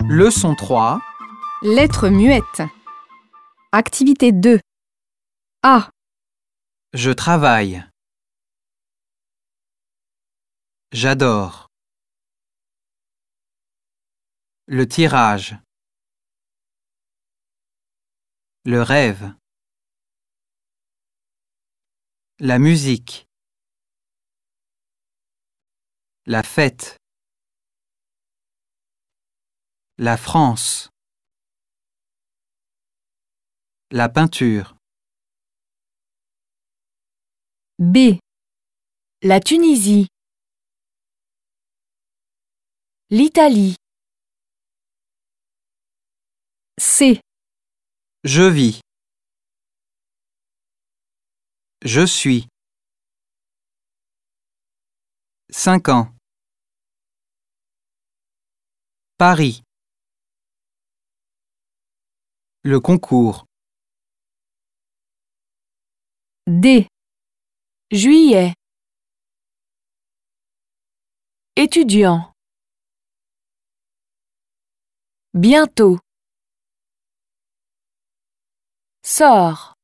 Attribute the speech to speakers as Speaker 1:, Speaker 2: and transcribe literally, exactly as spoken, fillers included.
Speaker 1: Leçon trois.
Speaker 2: Lettres muettes. Activité deux. A.
Speaker 1: Je travaille. J'adore. Le tirage. Le rêve. La musique. La fête. La France. La peinture.
Speaker 3: B. La Tunisie. L'Italie.
Speaker 2: C.
Speaker 1: Je vis. Je suis. Cinq ans. Paris. Le concours.
Speaker 2: D.
Speaker 3: Juillet. Étudiant. Bientôt. Sort.